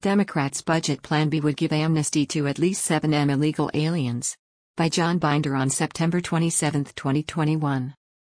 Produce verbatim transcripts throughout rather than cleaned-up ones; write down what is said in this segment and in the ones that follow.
Democrats' budget plan B would give amnesty to at least seven M illegal aliens. By John Binder on September twenty-seventh, twenty twenty-one.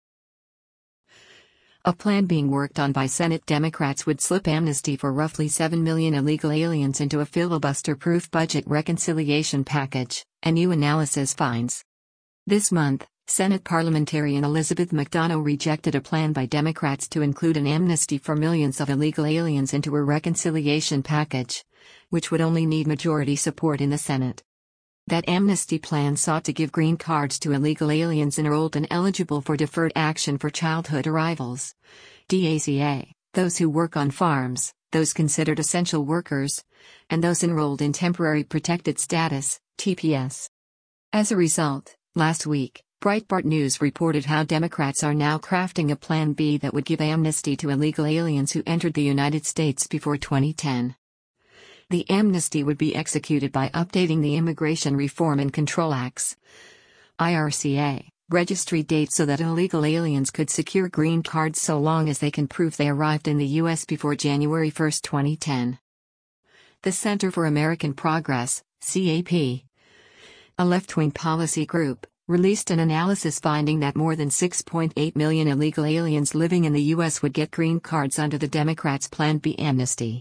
A plan being worked on by Senate Democrats would slip amnesty for roughly seven million illegal aliens into a filibuster-proof budget reconciliation package, a new analysis finds. This month, Senate parliamentarian Elizabeth McDonough rejected a plan by Democrats to include an amnesty for millions of illegal aliens into a reconciliation package, which would only need majority support in the Senate. That amnesty plan sought to give green cards to illegal aliens enrolled and eligible for deferred action for childhood arrivals, DACA, those who work on farms, those considered essential workers, and those enrolled in temporary protected status, T P S. As a result, last week, Breitbart News reported how Democrats are now crafting a Plan B that would give amnesty to illegal aliens who entered the United States before twenty ten. The amnesty would be executed by updating the Immigration Reform and Control Act's I R C A registry date so that illegal aliens could secure green cards so long as they can prove they arrived in the U S before January first, twenty ten. The Center for American Progress, C A P, a left-wing policy group, released an analysis finding that more than six point eight million illegal aliens living in the U S would get green cards under the Democrats' Plan B amnesty.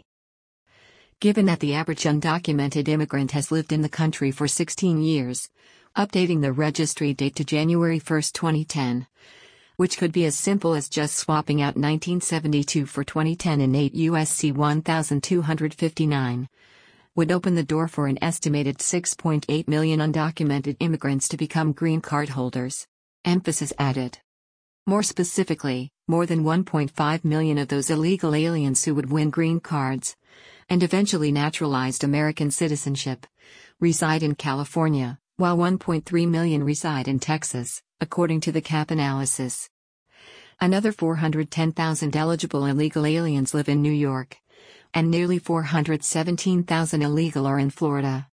Given that the average undocumented immigrant has lived in the country for sixteen years, updating the registry date to January first, twenty ten, which could be as simple as just swapping out nineteen seventy-two for twenty ten in eight U S C twelve fifty-nine, would open the door for an estimated six point eight million undocumented immigrants to become green card holders. Emphasis added. More specifically, more than one point five million of those illegal aliens who would win green cards, and eventually naturalized American citizenship, reside in California, while one point three million reside in Texas, according to the C A P analysis. Another four hundred ten thousand eligible illegal aliens live in New York, and nearly four hundred seventeen thousand illegal are in Florida.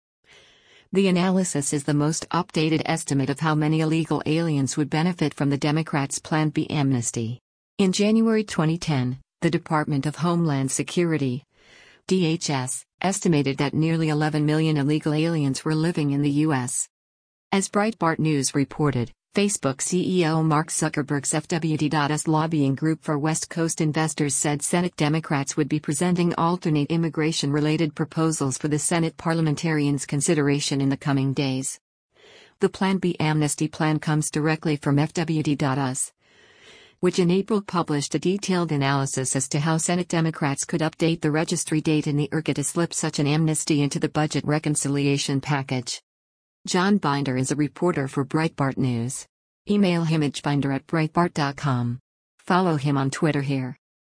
The analysis is the most updated estimate of how many illegal aliens would benefit from the Democrats' Plan B amnesty. In January twenty ten, the Department of Homeland Security, D H S, estimated that nearly eleven million illegal aliens were living in the U S. As Breitbart News reported, Facebook C E O Mark Zuckerberg's F W D.us lobbying group for West Coast investors said Senate Democrats would be presenting alternate immigration-related proposals for the Senate parliamentarians' consideration in the coming days. The Plan B amnesty plan comes directly from F W D.us, which in April published a detailed analysis as to how Senate Democrats could update the registry date in the I R C A to slip such an amnesty into the budget reconciliation package. John Binder is a reporter for Breitbart News. Email him at binder at breitbart dot com. Follow him on Twitter here.